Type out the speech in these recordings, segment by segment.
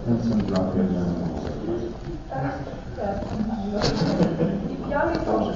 Пьяный тоже.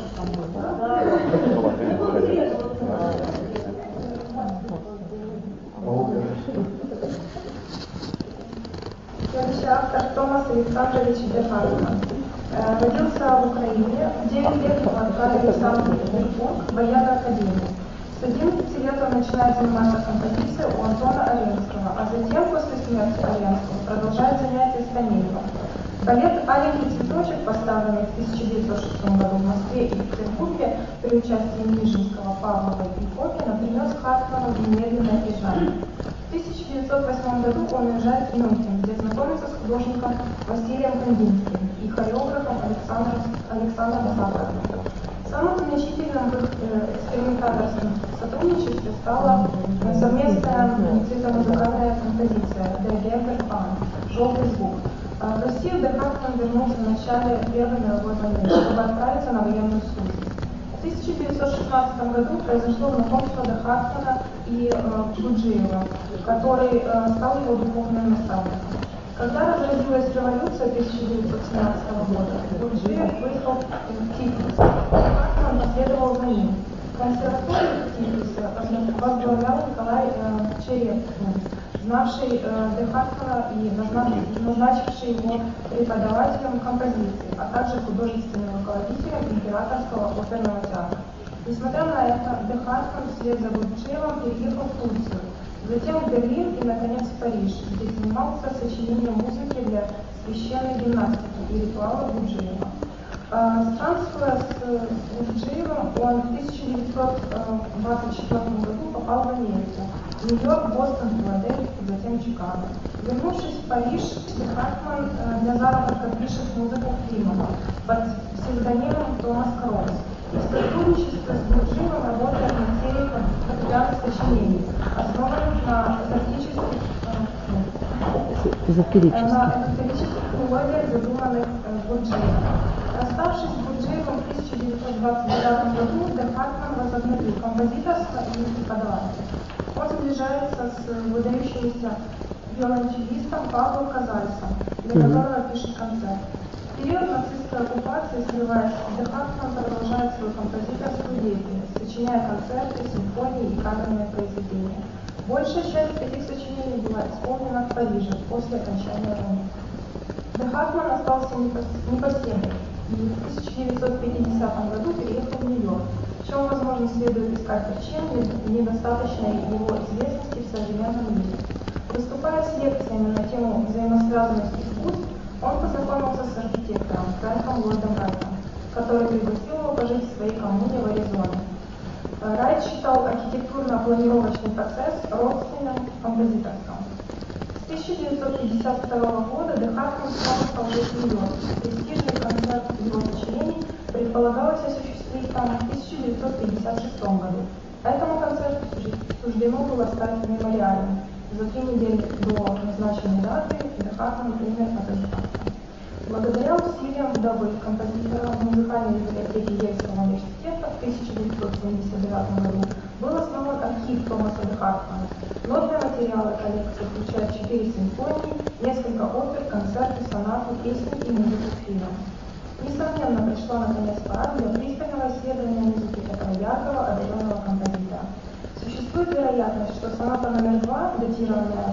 Следующий автор Томас Александрович Дехартман. Родился в Украине. В 9 лет его отправили в Санкт-Петербург, в военную академию. С 11 лет он начинает заниматься композицией у Антона Аренского, а затем, после смерти Аренского, продолжает занятия с Танеевым. Балет «Аленький цветочек», поставленный в 1906 году в Москве и Петербурге при участии Нижинского, Павлова и Фокина, принес Хартману немедленное признание. В 1908 году он уезжает в Мюнхен, где знакомится с художником Василием Кандинским и хореографом Александром Сахаровым. Самым значительным в их экспериментаторском сотрудничестве стала совместная цветомузыкальная композиция «Der Bergbahn» «Желтый звук». В Россию Дехартман вернулся в начале Первой мировой войны, чтобы отправиться на военную службу. В 1916 году произошло знакомство Дехартмана и Гурджиева, который стал его духовным наставником. Когда разразилась революция 1917 года, Гурджиев выехал в Тифлис. Дехартман последовал за ним. В консерватории Тифлиса возглавлял Николай Черепкин, знавший Дехартмана и назначивший его преподавателем композиции, а также художественным руководителем Императорского оперного театра. Несмотря на это, Дехартман вслед за Гурджиевым переехал в Турцию, затем в Берлин и, наконец, в Париж, где занимался сочинением музыки для священной гимнастики и ритуала Гурджиева. Странствуя с Гурджиевым, он в 1924 году попал в Америку, в Нью-Йорк, Бостон, Филадельфию, затем Чикаго. Вернувшись в Париж, Дехартман для заработка пишет музыку фильмов под псевдонимом Томас Кросс. И в сотрудничестве с Гурджиевым работает над серией фортепианных сочинений, основанных на эзотерических мелодиях, задуманных Гурджиевым. Расставшись с Гурджиевым в 1929 году, Дехартман возобновил композиторство и преподавательство. Он сближается с выдающимся виолончелистом Павлом Казальсом, для которого пишет концерт. В период нацистской оккупации, скрываясь, Дехартман продолжает свою композиторскую деятельность, сочиняя концерты, симфонии и камерные произведения. Большая часть этих сочинений была исполнена в Париже после окончания войны. Дехартман остался непоседой и в 1950 году переехал в Нью-Йорк, в чем, возможно, следует искать причин недостаточной его известности в современном мире. Выступая с лекциями на тему взаимосвязанности искусств, он познакомился с архитектором Фрэнком Ллойдом Райтом, который пригласил его пожить в своей коммуне в Аризоне. Райт считал архитектурно-планировочный процесс родственным композиторством. С 1952 года Дехартман снова стал жить в Нью-Йорке. Престижный концерт его сочинений предполагалось осуществить там в 1956 году. Этому концерту суждено было стать мемориальным. За 3 недели до назначенной даты Дехартман умер от инфаркта. Благодаря усилиям вдовы композитора в музыкальной библиотеке Ельского университета в 1979 году был основан архив Томаса Дехартмана. Новые материалы коллекции включают 4 симфонии, несколько опер, концерты, сонаты, песни и музыку к фильмам. Несомненно, пришла наконец пора для пристального исследования музыки этого яркого, одаренного композитора. Существует вероятность, что соната номер 2, датированная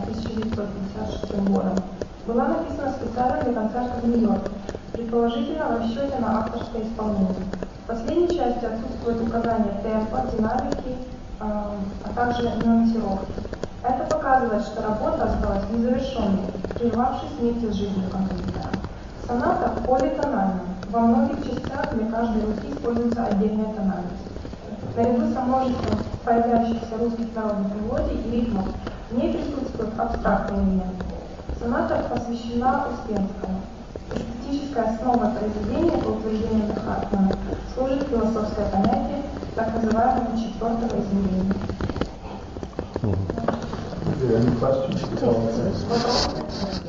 1956 годом, была написана специально для концерта в Нью-Йорке, предположительно в расчете на авторское исполнение. В последней части отсутствует указание темпа, динамики, а также нюансировки. Это показывает, что работа осталась незавершенной, прервавшись вместе с жизнью композитора. Соната политональна. Во многих частях для каждой руки используется отдельная тональность. Наряду со множеством появляющихся русских народных мелодий и ритмов в ней присутствуют абстрактные элементы. Соната посвящена Успенскому. Эстетическая основа произведения, по утверждению Дехартмана, служит философское понятие так называемого четвертого измерения. Is there any questions?